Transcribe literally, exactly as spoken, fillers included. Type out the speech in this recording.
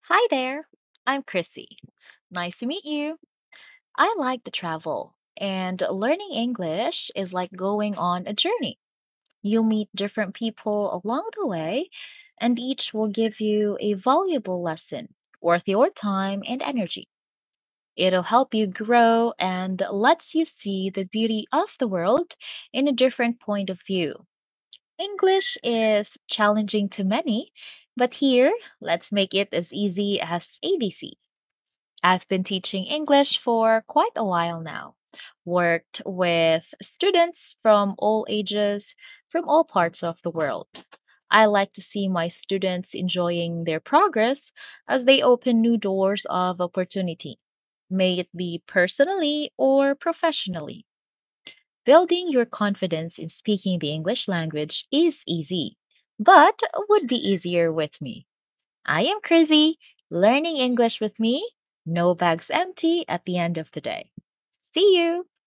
Hi there, I'm Chrissy. Nice to meet you. I like to travel, and learning English is like going on a journey. You'll meet different people along the way, and each will give you a valuable lesson worth your time and energy. It'll help you grow and lets you see the beauty of the world in a different point of view. English is challenging to many, but here, let's make it as easy as A B C. I've been teaching English for quite a while now. Worked with students from all ages, from all parts of the world. I like to see my students enjoying their progress as they open new doors of opportunity, may it be personally or professionally. Building your confidence in speaking the English language is easy, but would be easier with me. I am Chrissy, learning English with me. No bags empty at the end of the day. See you!